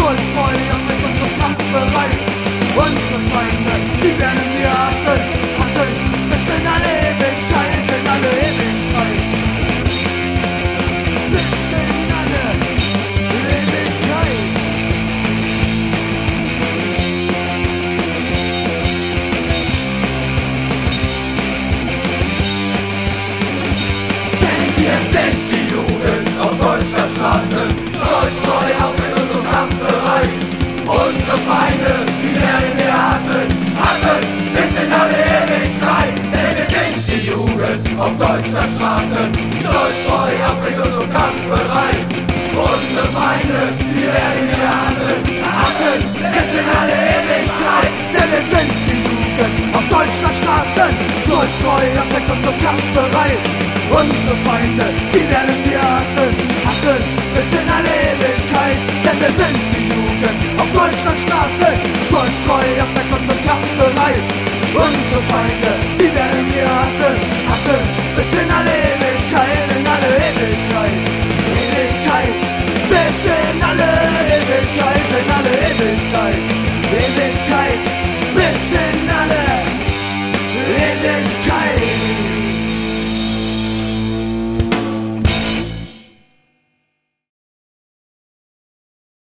stolz, treu, erfreut und zum Kampf bereit. Unsere Feinde, die werden wir hassen, hassen, bis in alle Ewigkeit, in alle Ewigkeit. Bis in alle Ewigkeit. Denn wir sind die Jugend auf deutscher Straße, stolz, treu, aufrecht und zum Kampf bereit. Unsere Feinde, die werden wir hassen, hassen, bis in alle Ewigkeit. Denn wir sind die Jugend auf deutscher Straße, stolz, treu, aufrecht und zum Kampf bereit. Unsere Feinde, die werden wir hassen, hassen, bis in alle Ewigkeit. Denn wir sind die Jugend auf deutscher Straße, stolz, treu, aufrecht und zum Kampf bereit. Unsere Feinde, die werden wir hassen, hassen, bis in alle Ewigkeit. Denn wir sind die Jugend auf Deutschlands Straße, stolz, treu, erfreut und zum Kampf bereit. Unsere Feinde,